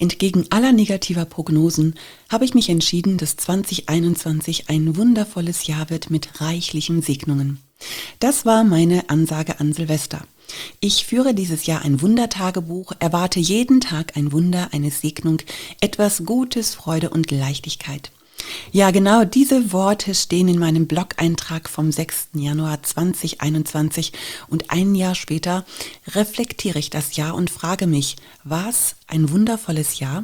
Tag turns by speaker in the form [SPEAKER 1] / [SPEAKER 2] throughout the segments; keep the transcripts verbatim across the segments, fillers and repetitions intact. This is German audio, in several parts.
[SPEAKER 1] Entgegen aller negativer Prognosen habe ich mich entschieden, dass zwanzig einundzwanzig ein wundervolles Jahr wird mit reichlichen Segnungen. Das war meine Ansage an Silvester. Ich führe dieses Jahr ein Wundertagebuch, erwarte jeden Tag ein Wunder, eine Segnung, etwas Gutes, Freude und Leichtigkeit. Ja, genau diese Worte stehen in meinem Blog-Eintrag vom sechsten Januar zweitausendeinundzwanzig und ein Jahr später reflektiere ich das Jahr und frage mich, war es ein wundervolles Jahr?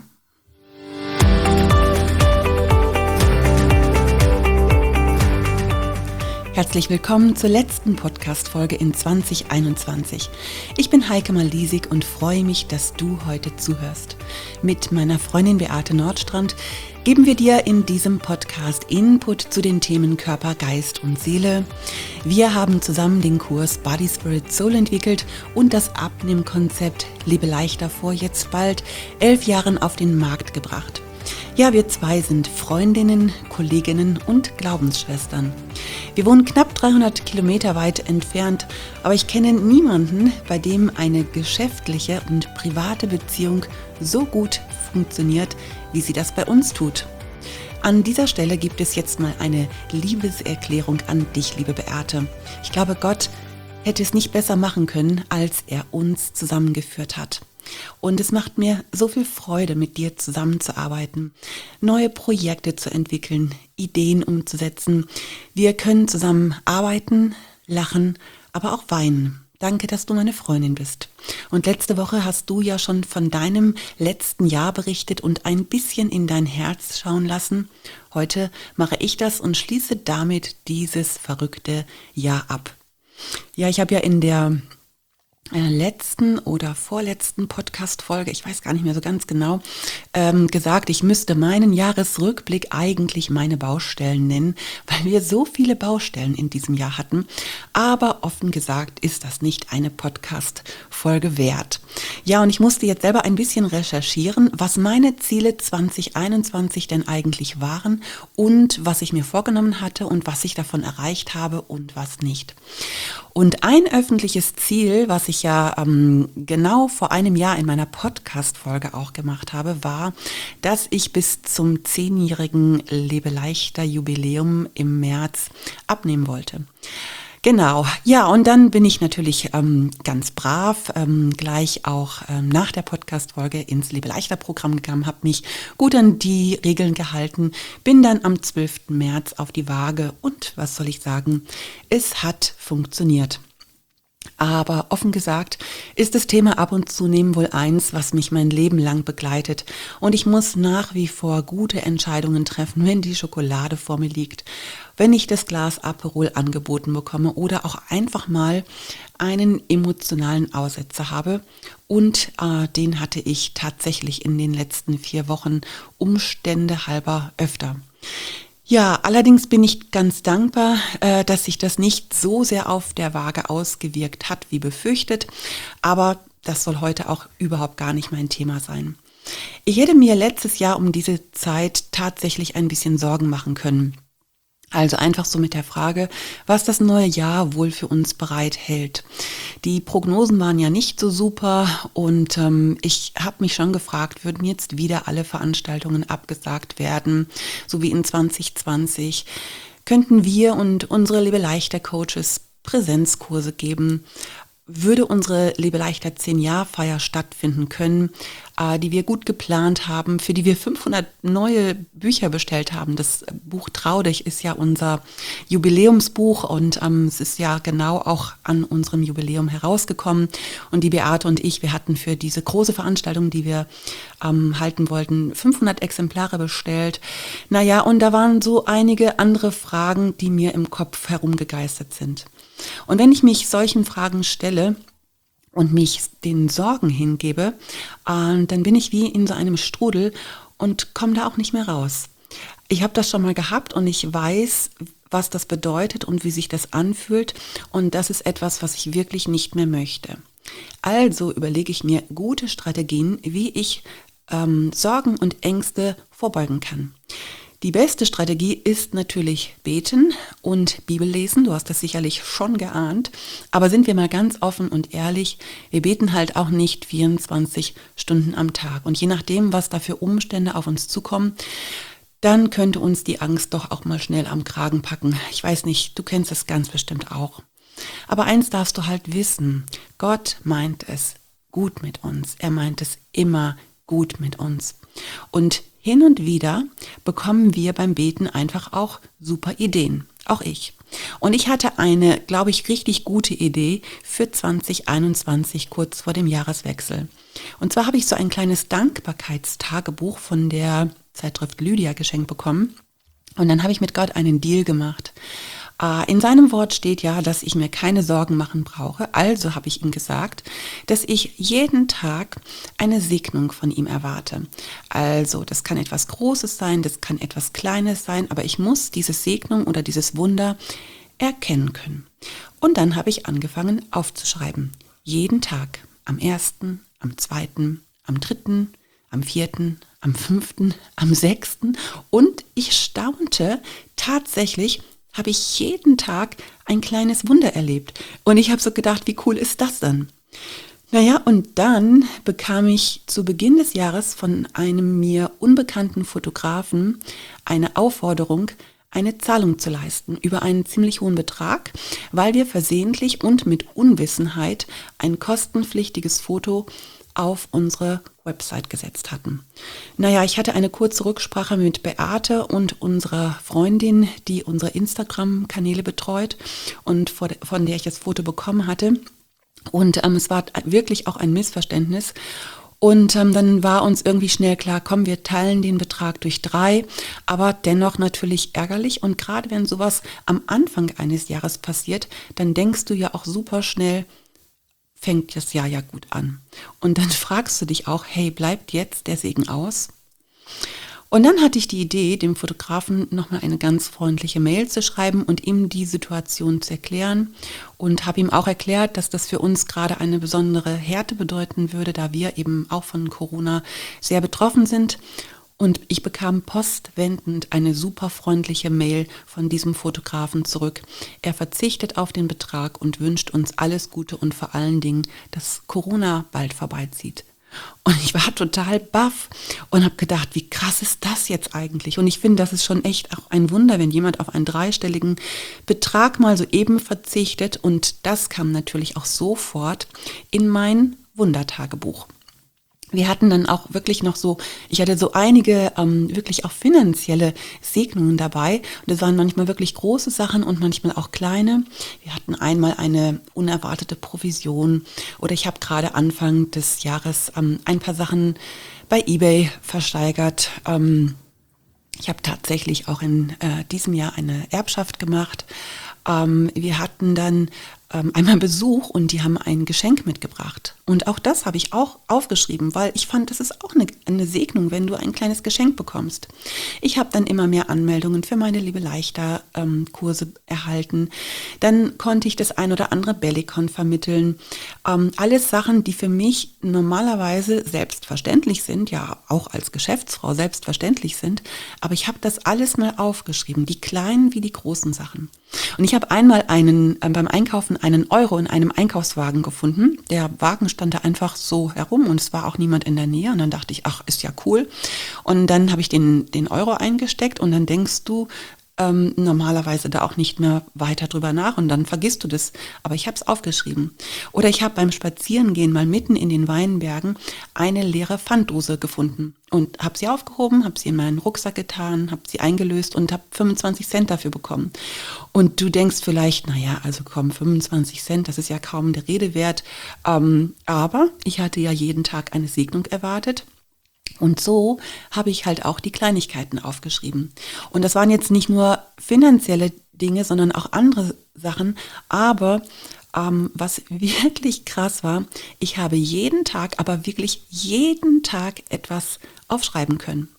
[SPEAKER 1] Herzlich willkommen zur letzten Podcast-Folge in zwanzig einundzwanzig. Ich bin Heike Malisig und freue mich, dass du heute zuhörst. Mit meiner Freundin Beate Nordstrand geben wir dir in diesem Podcast Input zu den Themen Körper, Geist und Seele. Wir haben zusammen den Kurs Body, Spirit, Soul entwickelt und das Abnehmkonzept Lebe leichter vor jetzt bald elf Jahren auf den Markt gebracht. Ja, wir zwei sind Freundinnen, Kolleginnen und Glaubensschwestern. Wir wohnen knapp dreihundert Kilometer weit entfernt, aber ich kenne niemanden, bei dem eine geschäftliche und private Beziehung so gut funktioniert, wie sie das bei uns tut. An dieser Stelle gibt es jetzt mal eine Liebeserklärung an dich, liebe Beate. Ich glaube, Gott hätte es nicht besser machen können, als er uns zusammengeführt hat. Und es macht mir so viel Freude, mit dir zusammenzuarbeiten, neue Projekte zu entwickeln, Ideen umzusetzen. Wir können zusammen arbeiten, lachen, aber auch weinen. Danke, dass du meine Freundin bist. Und letzte Woche hast du ja schon von deinem letzten Jahr berichtet und ein bisschen in dein Herz schauen lassen. Heute mache ich das und schließe damit dieses verrückte Jahr ab. Ja, ich habe ja in der letzten oder vorletzten Podcast-Folge, ich weiß gar nicht mehr so ganz genau, ähm, gesagt, ich müsste meinen Jahresrückblick eigentlich meine Baustellen nennen, weil wir so viele Baustellen in diesem Jahr hatten. Aber offen gesagt ist das nicht eine Podcast-Folge wert. Ja, und ich musste jetzt selber ein bisschen recherchieren, was meine Ziele zwanzig einundzwanzig denn eigentlich waren und was ich mir vorgenommen hatte und was ich davon erreicht habe und was nicht. Und ein öffentliches Ziel, was ich ja ähm, genau vor einem Jahr in meiner Podcast-Folge auch gemacht habe, war, dass ich bis zum zehnjährigen Lebe leichter Jubiläum im März abnehmen wollte. Genau, ja, und dann bin ich natürlich ähm, ganz brav ähm, gleich auch ähm, nach der Podcast-Folge ins Lebe leichter Programm gegangen, habe mich gut an die Regeln gehalten, bin dann am zwölften März auf die Waage und was soll ich sagen, es hat funktioniert. Aber offen gesagt ist das Thema ab und zu nehmen wohl eins, was mich mein Leben lang begleitet. Und ich muss nach wie vor gute Entscheidungen treffen, wenn die Schokolade vor mir liegt, wenn ich das Glas Aperol angeboten bekomme oder auch einfach mal einen emotionalen Aussetzer habe. Und äh, den hatte ich tatsächlich in den letzten vier Wochen Umstände halber öfter. Ja, allerdings bin ich ganz dankbar, äh, dass sich das nicht so sehr auf der Waage ausgewirkt hat, wie befürchtet. Aber das soll heute auch überhaupt gar nicht mein Thema sein. Ich hätte mir letztes Jahr um diese Zeit tatsächlich ein bisschen Sorgen machen können. Also einfach so mit der Frage, was das neue Jahr wohl für uns bereithält. Die Prognosen waren ja nicht so super und ähm, ich habe mich schon gefragt, würden jetzt wieder alle Veranstaltungen abgesagt werden, so wie in zwanzig zwanzig? Könnten wir und unsere Lebe leichter Coaches Präsenzkurse geben? Würde unsere Lebe leichter zehn-Jahr-Feier stattfinden können, äh, die wir gut geplant haben, für die wir fünfhundert neue Bücher bestellt haben. Das Buch Trau dich ist ja unser Jubiläumsbuch und ähm, es ist ja genau auch an unserem Jubiläum herausgekommen. Und die Beate und ich, wir hatten für diese große Veranstaltung, die wir ähm, halten wollten, fünfhundert Exemplare bestellt. Naja, und da waren so einige andere Fragen, die mir im Kopf herumgegeistert sind. Und wenn ich mich solchen Fragen stelle und mich den Sorgen hingebe, äh, dann bin ich wie in so einem Strudel und komme da auch nicht mehr raus. Ich habe das schon mal gehabt und ich weiß, was das bedeutet und wie sich das anfühlt. Und das ist etwas, was ich wirklich nicht mehr möchte. Also überlege ich mir gute Strategien, wie ich ähm, Sorgen und Ängste vorbeugen kann. Die beste Strategie ist natürlich beten und Bibel lesen. Du hast das sicherlich schon geahnt. Aber sind wir mal ganz offen und ehrlich, wir beten halt auch nicht vierundzwanzig Stunden am Tag. Und je nachdem, was da für Umstände auf uns zukommen, dann könnte uns die Angst doch auch mal schnell am Kragen packen. Ich weiß nicht, du kennst es ganz bestimmt auch. Aber eins darfst du halt wissen, Gott meint es gut mit uns. Er meint es immer gut mit uns. Und hin und wieder bekommen wir beim Beten einfach auch super Ideen. Auch ich. Und ich hatte eine, glaube ich, richtig gute Idee für zwanzig einundzwanzig, kurz vor dem Jahreswechsel. Und zwar habe ich so ein kleines Dankbarkeitstagebuch von der Zeitschrift Lydia geschenkt bekommen. Und dann habe ich mit Gott einen Deal gemacht. In seinem Wort steht ja, dass ich mir keine Sorgen machen brauche. Also habe ich ihm gesagt, dass ich jeden Tag eine Segnung von ihm erwarte. Also das kann etwas Großes sein, das kann etwas Kleines sein, aber ich muss diese Segnung oder dieses Wunder erkennen können. Und dann habe ich angefangen aufzuschreiben. Jeden Tag, am ersten, am zweiten, am dritten, am vierten, am fünften, am sechsten. Und ich staunte tatsächlich, habe ich jeden Tag ein kleines Wunder erlebt. Und ich habe so gedacht, wie cool ist das dann? Naja, und dann bekam ich zu Beginn des Jahres von einem mir unbekannten Fotografen eine Aufforderung, eine Zahlung zu leisten über einen ziemlich hohen Betrag, weil wir versehentlich und mit Unwissenheit ein kostenpflichtiges Foto auf unsere Website gesetzt hatten. Naja, ich hatte eine kurze Rücksprache mit Beate und unserer Freundin, die unsere Instagram-Kanäle betreut und von der ich das Foto bekommen hatte. Und ähm, es war wirklich auch ein Missverständnis. Und ähm, dann war uns irgendwie schnell klar, komm, wir teilen den Betrag durch drei, aber dennoch natürlich ärgerlich. Und gerade wenn sowas am Anfang eines Jahres passiert, dann denkst du ja auch super schnell, fängt das Jahr ja gut an. Und dann fragst du dich auch, hey, bleibt jetzt der Segen aus? Und dann hatte ich die Idee, dem Fotografen nochmal eine ganz freundliche Mail zu schreiben und ihm die Situation zu erklären und habe ihm auch erklärt, dass das für uns gerade eine besondere Härte bedeuten würde, da wir eben auch von Corona sehr betroffen sind. Und ich bekam postwendend eine super freundliche Mail von diesem Fotografen zurück. Er verzichtet auf den Betrag und wünscht uns alles Gute und vor allen Dingen, dass Corona bald vorbeizieht. Und ich war total baff und habe gedacht, wie krass ist das jetzt eigentlich? Und ich finde, das ist schon echt auch ein Wunder, wenn jemand auf einen dreistelligen Betrag mal so eben verzichtet. Und das kam natürlich auch sofort in mein Wundertagebuch. Wir hatten dann auch wirklich noch so, ich hatte so einige ähm, wirklich auch finanzielle Segnungen dabei. Und das waren manchmal wirklich große Sachen und manchmal auch kleine. Wir hatten einmal eine unerwartete Provision oder ich habe gerade Anfang des Jahres ähm, ein paar Sachen bei eBay versteigert. Ähm, ich habe tatsächlich auch in äh, diesem Jahr eine Erbschaft gemacht. Ähm, wir hatten dann ähm, einmal Besuch und die haben ein Geschenk mitgebracht. Und auch das habe ich auch aufgeschrieben, weil ich fand, das ist auch eine, eine Segnung, wenn du ein kleines Geschenk bekommst. Ich habe dann immer mehr Anmeldungen für meine Liebe Leichter ähm, Kurse erhalten. Dann konnte ich das ein oder andere Bellicon vermitteln. Ähm, alles Sachen, die für mich normalerweise selbstverständlich sind, ja auch als Geschäftsfrau selbstverständlich sind. Aber ich habe das alles mal aufgeschrieben, die kleinen wie die großen Sachen. Und ich habe einmal einen äh, beim Einkaufen einen Euro in einem Einkaufswagen gefunden. Der Wagen stand da einfach so herum und es war auch niemand in der Nähe. Und dann dachte ich, ach, ist ja cool. Und dann habe ich den, den Euro eingesteckt und dann denkst du ähm, normalerweise da auch nicht mehr weiter drüber nach und dann vergisst du das. Aber ich habe es aufgeschrieben. Oder ich habe beim Spazierengehen mal mitten in den Weinbergen eine leere Pfanddose gefunden und habe sie aufgehoben, habe sie in meinen Rucksack getan, habe sie eingelöst und habe fünfundzwanzig Cent dafür bekommen. Und du denkst vielleicht, naja, also komm, fünfundzwanzig Cent, das ist ja kaum der Rede wert. Ähm, aber ich hatte ja jeden Tag eine Segnung erwartet. Und so habe ich halt auch die Kleinigkeiten aufgeschrieben. Und das waren jetzt nicht nur finanzielle Dinge, sondern auch andere Sachen. Aber ähm, was wirklich krass war, ich habe jeden Tag, aber wirklich jeden Tag etwas aufschreiben können.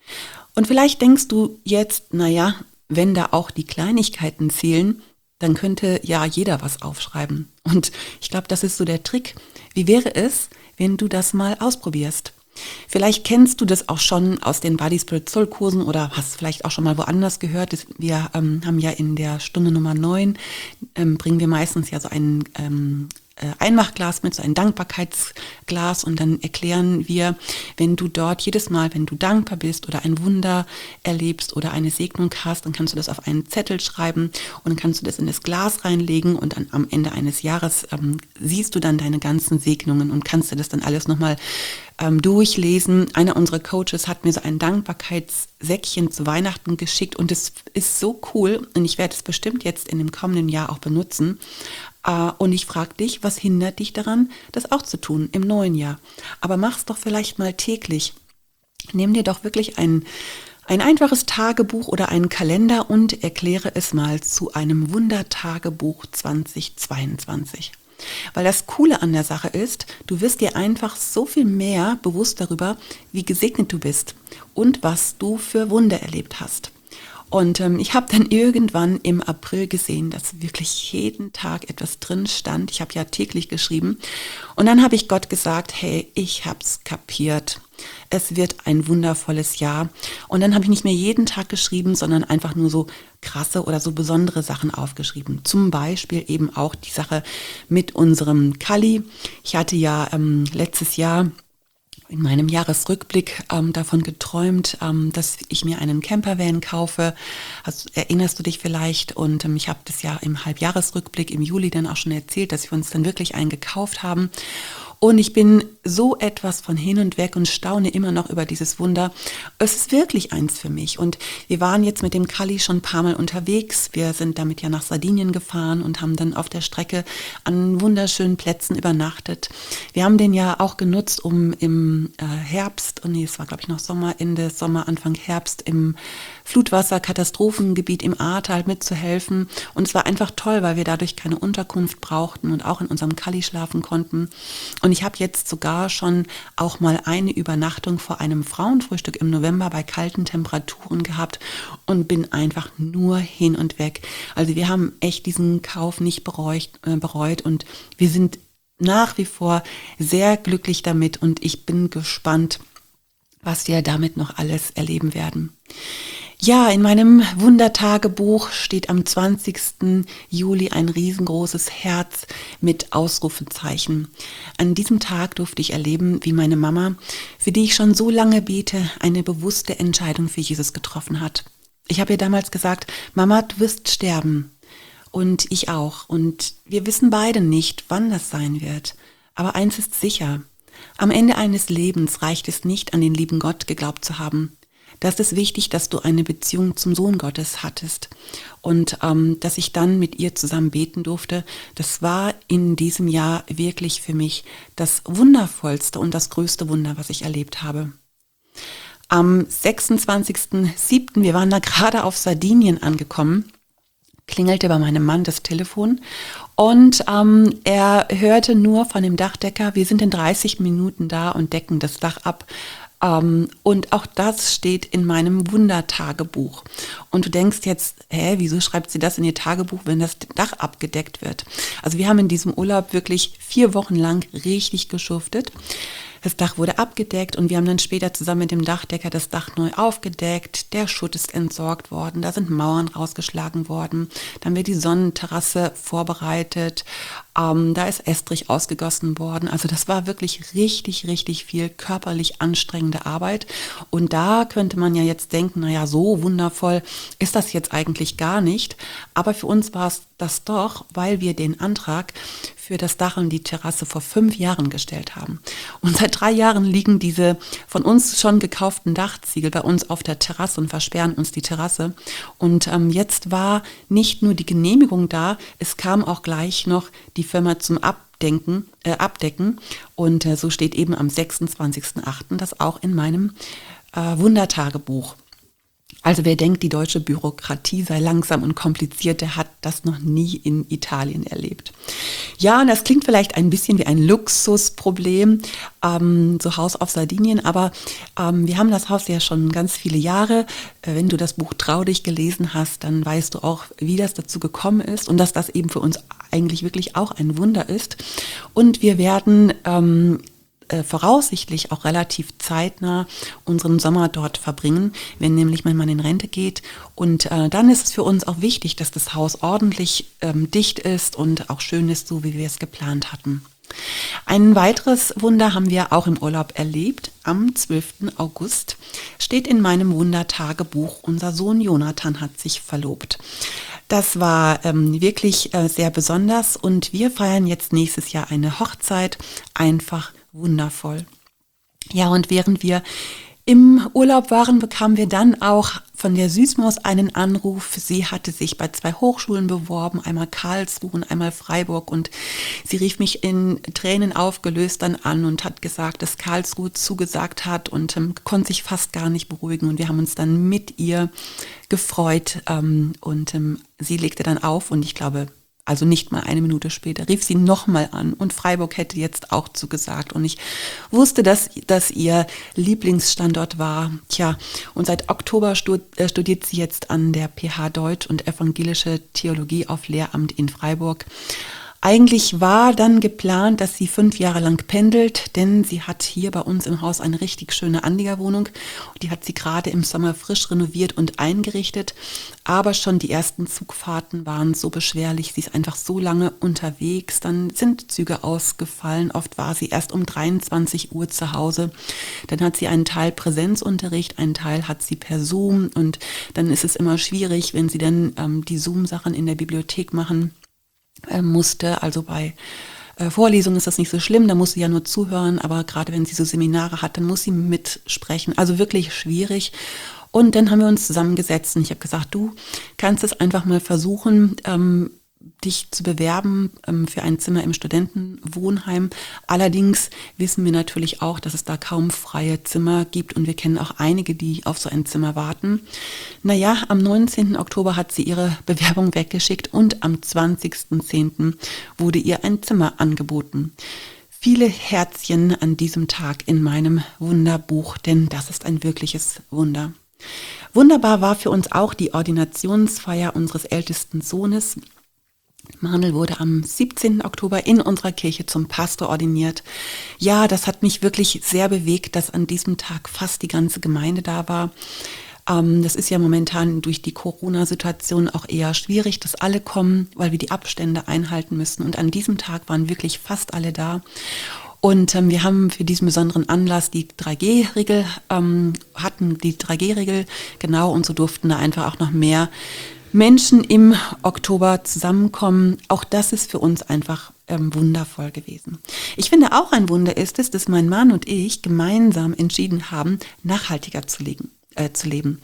[SPEAKER 1] Und vielleicht denkst du jetzt, naja, wenn da auch die Kleinigkeiten zählen, dann könnte ja jeder was aufschreiben. Und ich glaube, das ist so der Trick. Wie wäre es, wenn du das mal ausprobierst? Vielleicht kennst du das auch schon aus den Body Spirit Soul Kursen oder hast vielleicht auch schon mal woanders gehört. Wir ähm, haben ja in der Stunde Nummer neun, ähm, bringen wir meistens ja so einen ähm, Einmachglas mit, so ein Dankbarkeitsglas, und dann erklären wir, wenn du dort jedes Mal, wenn du dankbar bist oder ein Wunder erlebst oder eine Segnung hast, dann kannst du das auf einen Zettel schreiben und dann kannst du das in das Glas reinlegen, und dann am Ende eines Jahres ähm, siehst du dann deine ganzen Segnungen und kannst dir das dann alles nochmal ähm, durchlesen. Einer unserer Coaches hat mir so ein Dankbarkeitssäckchen zu Weihnachten geschickt, und es ist so cool, und ich werde es bestimmt jetzt in dem kommenden Jahr auch benutzen. Und ich frage dich, was hindert dich daran, das auch zu tun im neuen Jahr? Aber mach's doch vielleicht mal täglich. Nimm dir doch wirklich ein, ein einfaches Tagebuch oder einen Kalender und erkläre es mal zu einem Wundertagebuch zweitausendzweiundzwanzig. Weil das Coole an der Sache ist, du wirst dir einfach so viel mehr bewusst darüber, wie gesegnet du bist und was du für Wunder erlebt hast. Und ähm, ich habe dann irgendwann im April gesehen, dass wirklich jeden Tag etwas drin stand. Ich habe ja täglich geschrieben. Und dann habe ich Gott gesagt, hey, ich habe es kapiert. Es wird ein wundervolles Jahr. Und dann habe ich nicht mehr jeden Tag geschrieben, sondern einfach nur so krasse oder so besondere Sachen aufgeschrieben. Zum Beispiel eben auch die Sache mit unserem Kali. Ich hatte ja ähm, letztes Jahr in meinem Jahresrückblick ähm, davon geträumt, ähm, dass ich mir einen Campervan kaufe. Also, erinnerst du dich vielleicht? Und ähm, ich habe das ja im Halbjahresrückblick im Juli dann auch schon erzählt, dass wir uns dann wirklich einen gekauft haben. Und ich bin so etwas von hin und weg und staune immer noch über dieses Wunder. Es ist wirklich eins für mich. Und wir waren jetzt mit dem Kali schon ein paar Mal unterwegs. Wir sind damit ja nach Sardinien gefahren und haben dann auf der Strecke an wunderschönen Plätzen übernachtet. Wir haben den ja auch genutzt, um im äh, Herbst, und nee, es war glaube ich noch Sommer, Ende Sommer, Anfang Herbst, im Flutwasserkatastrophengebiet im Ahrtal mitzuhelfen. Und es war einfach toll, weil wir dadurch keine Unterkunft brauchten und auch in unserem Kali schlafen konnten. Und ich habe jetzt sogar schon auch mal eine Übernachtung vor einem Frauenfrühstück im November bei kalten Temperaturen gehabt und bin einfach nur hin und weg. Also wir haben echt diesen Kauf nicht bereut, äh, bereut und wir sind nach wie vor sehr glücklich damit, und ich bin gespannt, was wir damit noch alles erleben werden. Ja, in meinem Wundertagebuch steht am zwanzigsten Juli ein riesengroßes Herz mit Ausrufezeichen. An diesem Tag durfte ich erleben, wie meine Mama, für die ich schon so lange bete, eine bewusste Entscheidung für Jesus getroffen hat. Ich habe ihr damals gesagt, Mama, du wirst sterben. Und ich auch. Und wir wissen beide nicht, wann das sein wird. Aber eins ist sicher. Am Ende eines Lebens reicht es nicht, an den lieben Gott geglaubt zu haben. Da ist es wichtig, dass du eine Beziehung zum Sohn Gottes hattest. Und ähm, dass ich dann mit ihr zusammen beten durfte, das war in diesem Jahr wirklich für mich das wundervollste und das größte Wunder, was ich erlebt habe. Am sechsundzwanzigsten siebten, wir waren da gerade auf Sardinien angekommen, klingelte bei meinem Mann das Telefon und ähm, er hörte nur von dem Dachdecker, wir sind in dreißig Minuten da und decken das Dach ab. Um, und auch das steht in meinem Wundertagebuch. Und du denkst jetzt, hä, wieso schreibt sie das in ihr Tagebuch, wenn das Dach abgedeckt wird? Also wir haben in diesem Urlaub wirklich vier Wochen lang richtig geschuftet. Das Dach wurde abgedeckt und wir haben dann später zusammen mit dem Dachdecker das Dach neu aufgedeckt. Der Schutt ist entsorgt worden, da sind Mauern rausgeschlagen worden. Dann wird die Sonnenterrasse vorbereitet. Ähm, da ist Estrich ausgegossen worden. Also das war wirklich richtig, richtig viel körperlich anstrengende Arbeit. Und da könnte man ja jetzt denken, naja, so wundervoll ist das jetzt eigentlich gar nicht. Aber für uns war es das doch, weil wir den Antrag für das Dach und die Terrasse vor fünf Jahren gestellt haben. Und seit drei Jahren liegen diese von uns schon gekauften Dachziegel bei uns auf der Terrasse und versperren uns die Terrasse. Und ähm, jetzt war nicht nur die Genehmigung da, es kam auch gleich noch die Firma zum Abdenken, äh, Abdecken. Und äh, so steht eben am sechsundzwanzigsten achten das auch in meinem äh, Wundertagebuch. Also wer denkt, die deutsche Bürokratie sei langsam und kompliziert, der hat das noch nie in Italien erlebt. Ja, und das klingt vielleicht ein bisschen wie ein Luxusproblem, ähm, so Haus auf Sardinien, aber ähm, wir haben das Haus ja schon ganz viele Jahre. Äh, wenn du das Buch Trau dich gelesen hast, dann weißt du auch, wie das dazu gekommen ist und dass das eben für uns eigentlich wirklich auch ein Wunder ist. Und wir werden ähm, äh, voraussichtlich auch relativ zeitnah unseren Sommer dort verbringen, wenn nämlich mein Mann in Rente geht. Und äh, dann ist es für uns auch wichtig, dass das Haus ordentlich ähm, dicht ist und auch schön ist, so wie wir es geplant hatten. Ein weiteres Wunder haben wir auch im Urlaub erlebt. Am zwölften August steht in meinem Wundertagebuch, unser Sohn Jonathan hat sich verlobt. Das war ähm, wirklich äh, sehr besonders und wir feiern jetzt nächstes Jahr eine Hochzeit. Einfach wundervoll. Ja, und während wir im Urlaub waren, bekamen wir dann auch von der Süßmaus einen Anruf. Sie hatte sich bei zwei Hochschulen beworben, einmal Karlsruhe und einmal Freiburg. Und sie rief mich in Tränen aufgelöst dann an und hat gesagt, dass Karlsruhe zugesagt hat und ähm, konnte sich fast gar nicht beruhigen. Und wir haben uns dann mit ihr gefreut ähm, und ähm, sie legte dann auf und ich glaube, also nicht mal eine Minute später, rief sie nochmal an und Freiburg hätte jetzt auch zugesagt. Und ich wusste, dass das ihr Lieblingsstandort war. Tja, und seit Oktober studiert sie jetzt an der P H Deutsch und Evangelische Theologie auf Lehramt in Freiburg. Eigentlich war dann geplant, dass sie fünf Jahre lang pendelt, denn sie hat hier bei uns im Haus eine richtig schöne Anliegerwohnung. Die hat sie gerade im Sommer frisch renoviert und eingerichtet. Aber schon die ersten Zugfahrten waren so beschwerlich. Sie ist einfach so lange unterwegs. Dann sind Züge ausgefallen. Oft war sie erst um dreiundzwanzig Uhr zu Hause. Dann hat sie einen Teil Präsenzunterricht, einen Teil hat sie per Zoom. Und dann ist es immer schwierig, wenn sie dann ähm, die Zoom-Sachen in der Bibliothek machen musste. Also bei äh, Vorlesungen ist das nicht so schlimm, da muss sie ja nur zuhören, aber gerade wenn sie so Seminare hat, dann muss sie mitsprechen. Also wirklich schwierig. Und dann haben wir uns zusammengesetzt und ich habe gesagt, du kannst es einfach mal versuchen, ähm, dich zu bewerben ähm, für ein Zimmer im Studentenwohnheim. Allerdings wissen wir natürlich auch, dass es da kaum freie Zimmer gibt und wir kennen auch einige, die auf so ein Zimmer warten. Naja, am neunzehnten Oktober hat sie ihre Bewerbung weggeschickt und am zwanzigsten zehnten wurde ihr ein Zimmer angeboten. Viele Herzchen an diesem Tag in meinem Wunderbuch, denn das ist ein wirkliches Wunder. Wunderbar war für uns auch die Ordinationsfeier unseres ältesten Sohnes. Manuel wurde am siebzehnten Oktober in unserer Kirche zum Pastor ordiniert. Ja, das hat mich wirklich sehr bewegt, dass an diesem Tag fast die ganze Gemeinde da war. Ähm, das ist ja momentan durch die Corona-Situation auch eher schwierig, dass alle kommen, weil wir die Abstände einhalten müssen. Und an diesem Tag waren wirklich fast alle da. Und ähm, wir haben für diesen besonderen Anlass die drei G Regel, ähm, hatten die drei G Regel, genau, und so durften da einfach auch noch mehr Menschen im Oktober zusammenkommen. Auch das ist für uns einfach ähm, wundervoll gewesen. Ich finde auch ein Wunder ist es, dass mein Mann und ich gemeinsam entschieden haben, nachhaltiger zu leben. Äh, zu leben.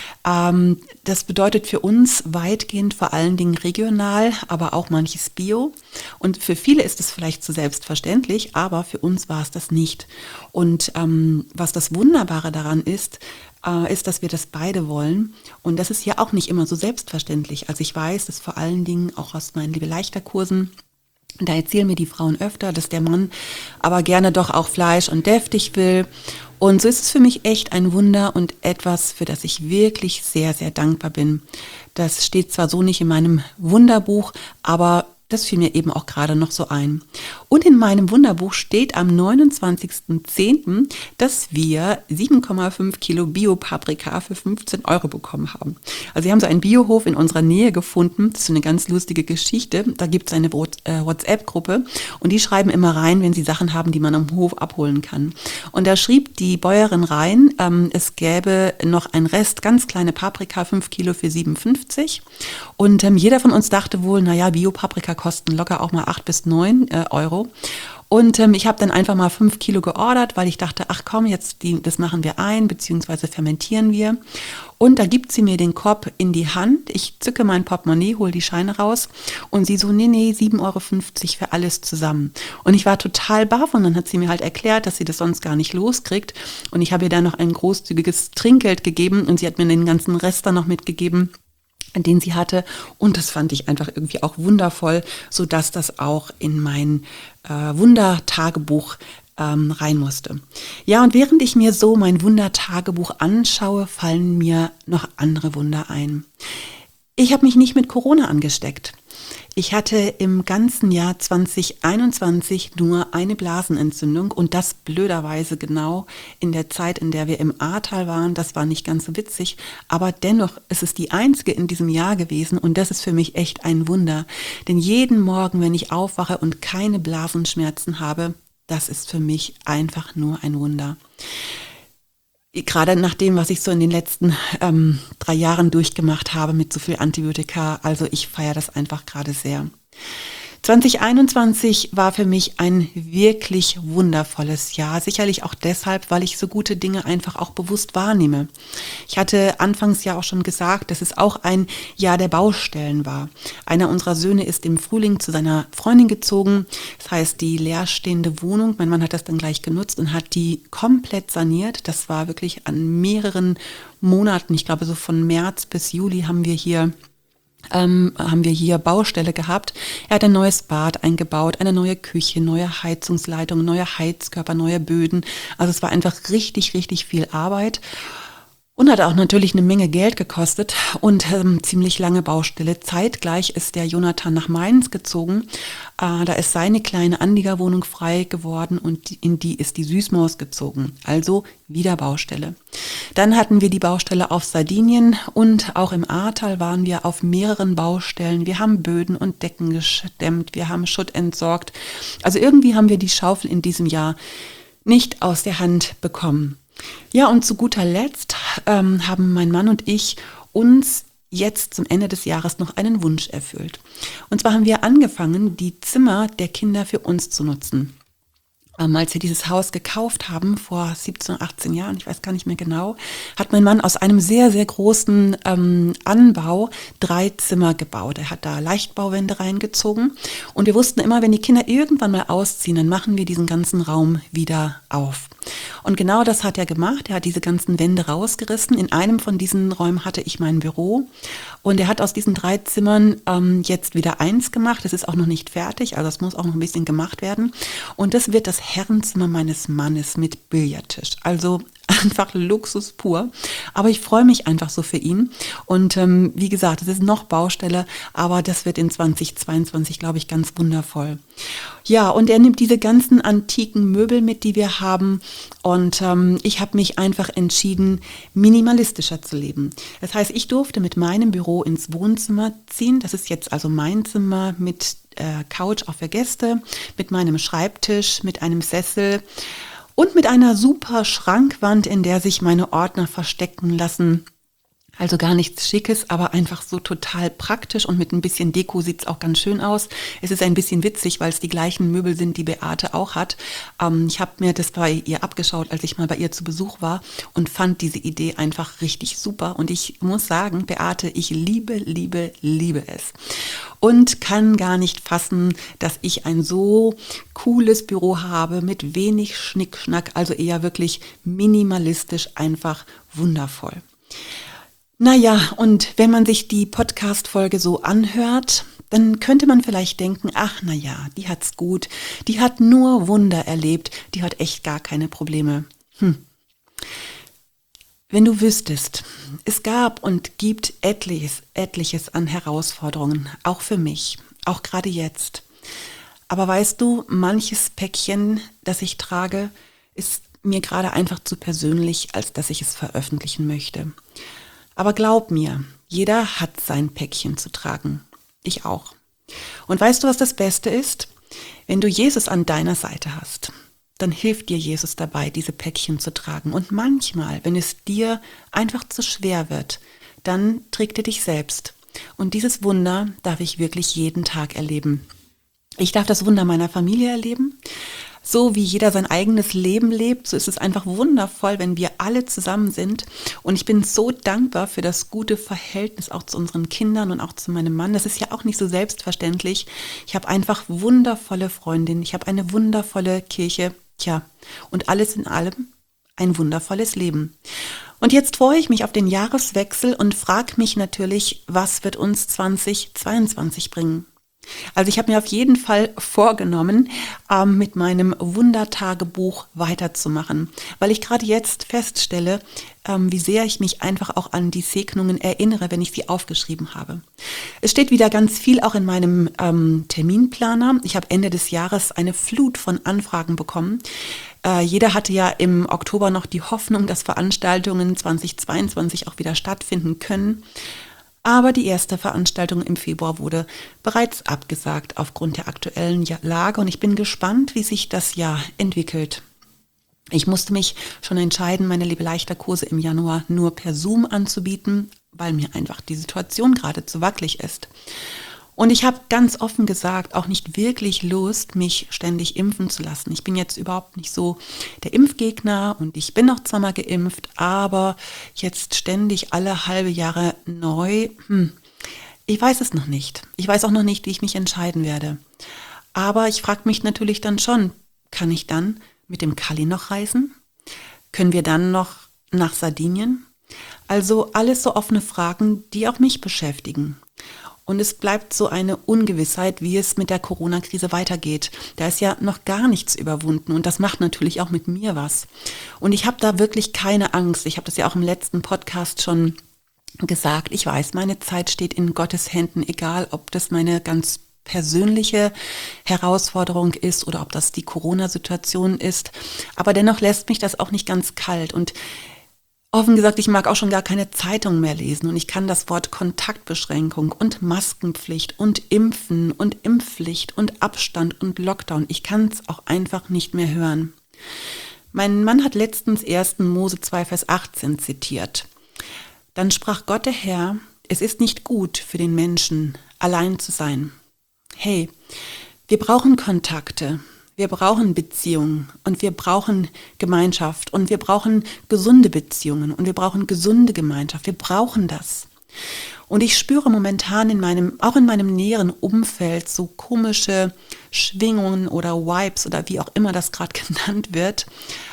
[SPEAKER 1] Ähm, das bedeutet für uns weitgehend vor allen Dingen regional, aber auch manches Bio. Und für viele ist es vielleicht zu selbstverständlich, aber für uns war es das nicht. Und ähm, was das Wunderbare daran ist, äh, ist, dass wir das beide wollen. Und das ist ja auch nicht immer so selbstverständlich. Also ich weiß, dass vor allen Dingen auch aus meinen Liebe-Leichter-Kursen, da erzählen mir die Frauen öfter, dass der Mann aber gerne doch auch Fleisch und deftig will. Und so ist es für mich echt ein Wunder und etwas, für das ich wirklich sehr, sehr dankbar bin. Das steht zwar so nicht in meinem Wunderbuch, aber das fiel mir eben auch gerade noch so ein. Und in meinem Wunderbuch steht am neunundzwanzigsten zehnten, dass wir sieben Komma fünf Kilo Bio-Paprika für fünfzehn Euro bekommen haben. Also wir haben so einen Biohof in unserer Nähe gefunden. Das ist so eine ganz lustige Geschichte. Da gibt es eine WhatsApp-Gruppe und die schreiben immer rein, wenn sie Sachen haben, die man am Hof abholen kann. Und da schrieb die Bäuerin rein, ähm, es gäbe noch ein Rest, ganz kleine Paprika, fünf Kilo für sieben fünfzig. Und ähm, jeder von uns dachte wohl, naja, Bio-Paprika kosten locker auch mal acht bis neun äh, Euro. Und ähm, ich habe dann einfach mal fünf Kilo geordert, weil ich dachte, ach komm, jetzt die, das machen wir ein, beziehungsweise fermentieren wir. Und da gibt sie mir den Korb in die Hand. Ich zücke mein Portemonnaie, hole die Scheine raus und sie so, nee, nee, sieben Euro fünfzig für alles zusammen. Und ich war total baff und dann hat sie mir halt erklärt, dass sie das sonst gar nicht loskriegt. Und ich habe ihr dann noch ein großzügiges Trinkgeld gegeben und sie hat mir den ganzen Rest dann noch mitgegeben, den sie hatte. Und das fand ich einfach irgendwie auch wundervoll, sodass das auch in mein äh, Wundertagebuch ähm, rein musste. Ja, und während ich mir so mein Wundertagebuch anschaue, fallen mir noch andere Wunder ein. Ich habe mich nicht mit Corona angesteckt. Ich hatte im ganzen Jahr zwanzig einundzwanzig nur eine Blasenentzündung und das blöderweise genau in der Zeit, in der wir im Ahrtal waren. Das war nicht ganz so witzig, aber dennoch ist es die einzige in diesem Jahr gewesen und das ist für mich echt ein Wunder. Denn jeden Morgen, wenn ich aufwache und keine Blasenschmerzen habe, das ist für mich einfach nur ein Wunder. Gerade nach dem, was ich so in den letzten ähm, drei Jahren durchgemacht habe mit so viel Antibiotika, also ich feiere das einfach gerade sehr. zwanzig einundzwanzig war für mich ein wirklich wundervolles Jahr, sicherlich auch deshalb, weil ich so gute Dinge einfach auch bewusst wahrnehme. Ich hatte anfangs ja auch schon gesagt, dass es auch ein Jahr der Baustellen war. Einer unserer Söhne ist im Frühling zu seiner Freundin gezogen, das heißt die leerstehende Wohnung, mein Mann hat das dann gleich genutzt und hat die komplett saniert. Das war wirklich an mehreren Monaten, ich glaube so von März bis Juli haben wir hier Ähm, haben wir hier Baustelle gehabt. Er hat ein neues Bad eingebaut, eine neue Küche, neue Heizungsleitung, neue Heizkörper, neue Böden. Also es war einfach richtig, richtig viel Arbeit und hat auch natürlich eine Menge Geld gekostet und ähm, ziemlich lange Baustelle. Zeitgleich ist der Jonathan nach Mainz gezogen. Äh, da ist seine kleine Anliegerwohnung frei geworden und in die ist die Süßmaus gezogen. Also wieder Baustelle. Dann hatten wir die Baustelle auf Sardinien und auch im Ahrtal waren wir auf mehreren Baustellen. Wir haben Böden und Decken gestemmt, wir haben Schutt entsorgt. Also irgendwie haben wir die Schaufel in diesem Jahr nicht aus der Hand bekommen. Ja, und zu guter Letzt ähm, haben mein Mann und ich uns jetzt zum Ende des Jahres noch einen Wunsch erfüllt. Und zwar haben wir angefangen, die Zimmer der Kinder für uns zu nutzen. Ähm, als wir dieses Haus gekauft haben, vor siebzehn, achtzehn Jahren, ich weiß gar nicht mehr genau, hat mein Mann aus einem sehr, sehr großen ähm, Anbau drei Zimmer gebaut. Er hat da Leichtbauwände reingezogen und wir wussten immer, wenn die Kinder irgendwann mal ausziehen, dann machen wir diesen ganzen Raum wieder auf. Und genau das hat er gemacht. Er hat diese ganzen Wände rausgerissen. In einem von diesen Räumen hatte ich mein Büro. Und er hat aus diesen drei Zimmern ähm, jetzt wieder eins gemacht. Es ist auch noch nicht fertig, also es muss auch noch ein bisschen gemacht werden. Und das wird das Herrenzimmer meines Mannes mit Billardtisch. Also einfach Luxus pur. Aber ich freue mich einfach so für ihn. Und ähm, wie gesagt, es ist noch Baustelle, aber das wird in zwanzig zweiundzwanzig, glaube ich, ganz wundervoll. Ja, und er nimmt diese ganzen antiken Möbel mit, die wir haben. Und ähm, ich habe mich einfach entschieden, minimalistischer zu leben. Das heißt, ich durfte mit meinem Büro ins Wohnzimmer ziehen. Das ist jetzt also mein Zimmer mit äh, Couch auch für Gäste, mit meinem Schreibtisch, mit einem Sessel und mit einer super Schrankwand, in der sich meine Ordner verstecken lassen. Also gar nichts Schickes, aber einfach so total praktisch und mit ein bisschen Deko sieht es auch ganz schön aus. Es ist ein bisschen witzig, weil es die gleichen Möbel sind, die Beate auch hat. Ähm, ich habe mir das bei ihr abgeschaut, als ich mal bei ihr zu Besuch war und fand diese Idee einfach richtig super. Und ich muss sagen, Beate, ich liebe, liebe, liebe es. Und kann gar nicht fassen, dass ich ein so cooles Büro habe mit wenig Schnickschnack, also eher wirklich minimalistisch, einfach wundervoll. Naja, und wenn man sich die Podcast-Folge so anhört, dann könnte man vielleicht denken, ach naja, die hat's gut, die hat nur Wunder erlebt, die hat echt gar keine Probleme. Hm. Wenn du wüsstest, es gab und gibt etliches, etliches an Herausforderungen, auch für mich, auch gerade jetzt. Aber weißt du, manches Päckchen, das ich trage, ist mir gerade einfach zu persönlich, als dass ich es veröffentlichen möchte. Aber glaub mir, jeder hat sein Päckchen zu tragen. Ich auch. Und weißt du, was das Beste ist? Wenn du Jesus an deiner Seite hast, dann hilft dir Jesus dabei, diese Päckchen zu tragen. Und manchmal, wenn es dir einfach zu schwer wird, dann trägt er dich selbst. Und dieses Wunder darf ich wirklich jeden Tag erleben. Ich darf das Wunder meiner Familie erleben. So wie jeder sein eigenes Leben lebt, so ist es einfach wundervoll, wenn wir alle zusammen sind. Und ich bin so dankbar für das gute Verhältnis auch zu unseren Kindern und auch zu meinem Mann. Das ist ja auch nicht so selbstverständlich. Ich habe einfach wundervolle Freundinnen, ich habe eine wundervolle Kirche. Tja, und alles in allem ein wundervolles Leben. Und jetzt freue ich mich auf den Jahreswechsel und frage mich natürlich, was wird uns zwanzig zweiundzwanzig bringen? Also ich habe mir auf jeden Fall vorgenommen, ähm, mit meinem Wundertagebuch weiterzumachen, weil ich gerade jetzt feststelle, ähm, wie sehr ich mich einfach auch an die Segnungen erinnere, wenn ich sie aufgeschrieben habe. Es steht wieder ganz viel auch in meinem ähm, Terminplaner. Ich habe Ende des Jahres eine Flut von Anfragen bekommen. Äh, jeder hatte ja im Oktober noch die Hoffnung, dass Veranstaltungen zweitausendzweiundzwanzig auch wieder stattfinden können. Aber die erste Veranstaltung im Februar wurde bereits abgesagt aufgrund der aktuellen Lage und ich bin gespannt, wie sich das Jahr entwickelt. Ich musste mich schon entscheiden, meine Liebe-Leichter-Kurse im Januar nur per Zoom anzubieten, weil mir einfach die Situation gerade zu wackelig ist. Und ich habe ganz offen gesagt auch nicht wirklich Lust, mich ständig impfen zu lassen. Ich bin jetzt überhaupt nicht so der Impfgegner und ich bin noch zweimal geimpft, aber jetzt ständig alle halbe Jahre neu, hm, ich weiß es noch nicht. Ich weiß auch noch nicht, wie ich mich entscheiden werde. Aber ich frage mich natürlich dann schon, kann ich dann mit dem Kalli noch reisen? Können wir dann noch nach Sardinien? Also alles so offene Fragen, die auch mich beschäftigen. Und es bleibt so eine Ungewissheit, wie es mit der Corona-Krise weitergeht. Da ist ja noch gar nichts überwunden und das macht natürlich auch mit mir was. Und ich habe da wirklich keine Angst. Ich habe das ja auch im letzten Podcast schon gesagt. Ich weiß, meine Zeit steht in Gottes Händen, egal ob das meine ganz persönliche Herausforderung ist oder ob das die Corona-Situation ist. Aber dennoch lässt mich das auch nicht ganz kalt und offen gesagt, ich mag auch schon gar keine Zeitung mehr lesen und ich kann das Wort Kontaktbeschränkung und Maskenpflicht und Impfen und Impfpflicht und Abstand und Lockdown, ich kann es auch einfach nicht mehr hören. Mein Mann hat letztens ersten Mose zwei Vers achtzehn zitiert. Dann sprach Gott der Herr, es ist nicht gut für den Menschen, allein zu sein. Hey, wir brauchen Kontakte. Wir brauchen Beziehungen und wir brauchen Gemeinschaft und wir brauchen gesunde Beziehungen und wir brauchen gesunde Gemeinschaft. Wir brauchen das. Und ich spüre momentan in meinem, auch in meinem näheren Umfeld so komische Schwingungen oder Vibes oder wie auch immer das gerade genannt wird.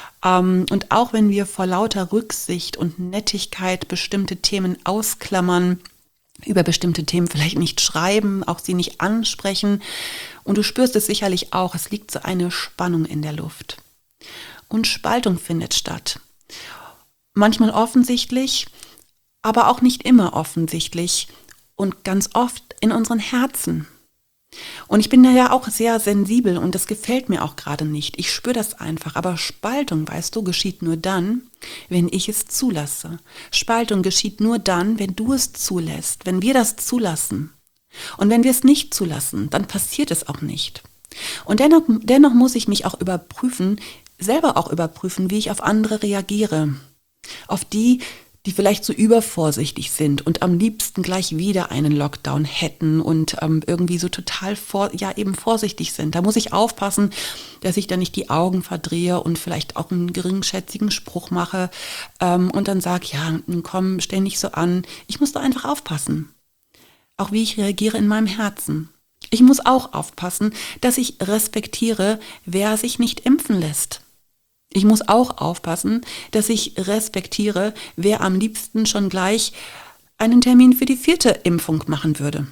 [SPEAKER 1] Und auch wenn wir vor lauter Rücksicht und Nettigkeit bestimmte Themen ausklammern, über bestimmte Themen vielleicht nicht schreiben, auch sie nicht ansprechen. Und du spürst es sicherlich auch, es liegt so eine Spannung in der Luft. Und Spaltung findet statt. Manchmal offensichtlich, aber auch nicht immer offensichtlich und ganz oft in unseren Herzen. Und ich bin da ja auch sehr sensibel und das gefällt mir auch gerade nicht. Ich spüre das einfach. Aber Spaltung, weißt du, geschieht nur dann, wenn ich es zulasse. Spaltung geschieht nur dann, wenn du es zulässt, wenn wir das zulassen. Und wenn wir es nicht zulassen, dann passiert es auch nicht. Und dennoch, dennoch muss ich mich auch überprüfen, selber auch überprüfen, wie ich auf andere reagiere. Auf die, die vielleicht so übervorsichtig sind und am liebsten gleich wieder einen Lockdown hätten und ähm, irgendwie so total vor, ja eben vorsichtig sind. Da muss ich aufpassen, dass ich da nicht die Augen verdrehe und vielleicht auch einen geringschätzigen Spruch mache ähm, und dann sage, ja, komm, stell nicht so an. Ich muss da einfach aufpassen. Auch wie ich reagiere in meinem Herzen. Ich muss auch aufpassen, dass ich respektiere, wer sich nicht impfen lässt. Ich muss auch aufpassen, dass ich respektiere, wer am liebsten schon gleich einen Termin für die vierte Impfung machen würde.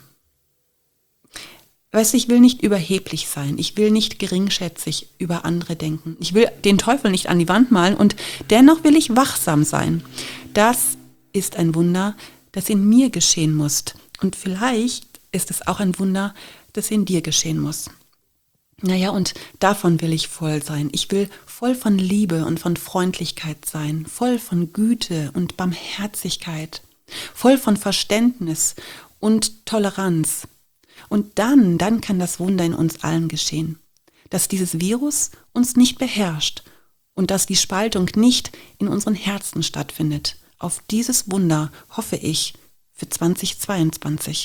[SPEAKER 1] Weißt du, ich will nicht überheblich sein. Ich will nicht geringschätzig über andere denken. Ich will den Teufel nicht an die Wand malen und dennoch will ich wachsam sein. Das ist ein Wunder, das in mir geschehen muss. Und vielleicht ist es auch ein Wunder, das in dir geschehen muss. Naja, und davon will ich voll sein. Ich will voll von Liebe und von Freundlichkeit sein, voll von Güte und Barmherzigkeit, voll von Verständnis und Toleranz. Und dann, dann kann das Wunder in uns allen geschehen, dass dieses Virus uns nicht beherrscht und dass die Spaltung nicht in unseren Herzen stattfindet. Auf dieses Wunder hoffe ich für zweitausendzweiundzwanzig.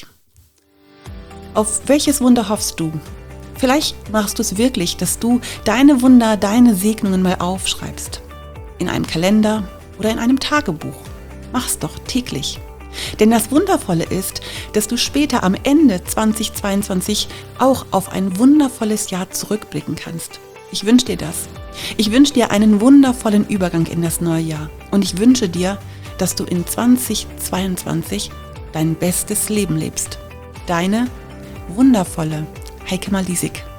[SPEAKER 1] Auf welches Wunder hoffst du? Vielleicht machst du es wirklich, dass du deine Wunder, deine Segnungen mal aufschreibst. In einem Kalender oder in einem Tagebuch. Mach's doch täglich. Denn das Wundervolle ist, dass du später am Ende zweitausendzweiundzwanzig auch auf ein wundervolles Jahr zurückblicken kannst. Ich wünsche dir das. Ich wünsche dir einen wundervollen Übergang in das neue Jahr. Und ich wünsche dir, dass du in zweitausendzweiundzwanzig dein bestes Leben lebst. Deine wundervolle Heike Malisik.